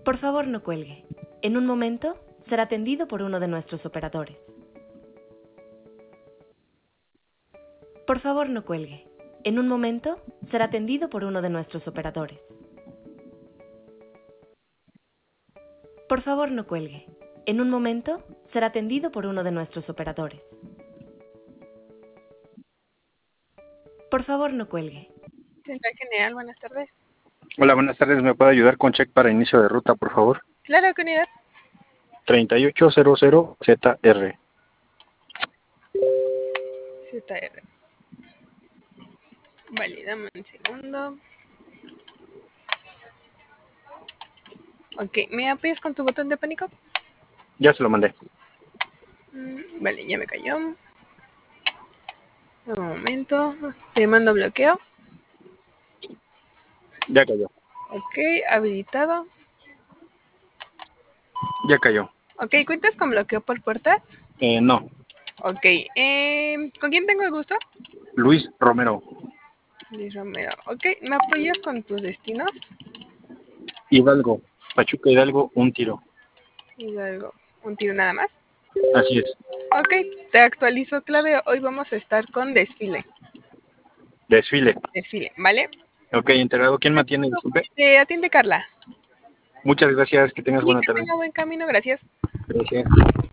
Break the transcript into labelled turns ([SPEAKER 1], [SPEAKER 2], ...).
[SPEAKER 1] Por favor, no cuelgue. En un momento será atendido por uno de nuestros operadores. Por favor, no cuelgue. En un momento será atendido por uno de nuestros operadores. Por favor, no cuelgue. En un momento será atendido por uno de nuestros operadores. Por favor, no cuelgue.
[SPEAKER 2] Central General, buenas tardes.
[SPEAKER 3] Hola, buenas tardes. ¿Me puede ayudar con check para inicio de ruta, por favor?
[SPEAKER 2] Claro, ¿qué unidad?
[SPEAKER 3] 3800ZR.
[SPEAKER 2] ZR. Vale, dame un segundo. Ok, ¿me apoyas con tu botón de pánico?
[SPEAKER 3] Ya se lo mandé.
[SPEAKER 2] Vale, ya me cayó. Un momento. Te mando bloqueo.
[SPEAKER 3] Ya cayó.
[SPEAKER 2] Ok, habilitado.
[SPEAKER 3] Ya cayó.
[SPEAKER 2] Ok, ¿cuentas con bloqueo por puerta?
[SPEAKER 3] No.
[SPEAKER 2] Ok, ¿con quién tengo el gusto?
[SPEAKER 3] Luis Romero.
[SPEAKER 2] Luis Romero. Ok, ¿me apoyas con tus destinos?
[SPEAKER 3] Hidalgo. Pachuca Hidalgo, un tiro.
[SPEAKER 2] Hidalgo. ¿Un tiro nada más?
[SPEAKER 3] Así es.
[SPEAKER 2] Ok, te actualizo clave. Hoy vamos a estar con desfile.
[SPEAKER 3] Desfile.
[SPEAKER 2] Desfile, ¿vale?
[SPEAKER 3] Ok, entregado. ¿Quién me atiende? Disculpe.
[SPEAKER 2] Te atiende Carla.
[SPEAKER 3] Muchas gracias. Que tengas
[SPEAKER 2] Sí,
[SPEAKER 3] buena
[SPEAKER 2] que
[SPEAKER 3] tarde.
[SPEAKER 2] tenga buen camino, gracias.
[SPEAKER 3] Gracias.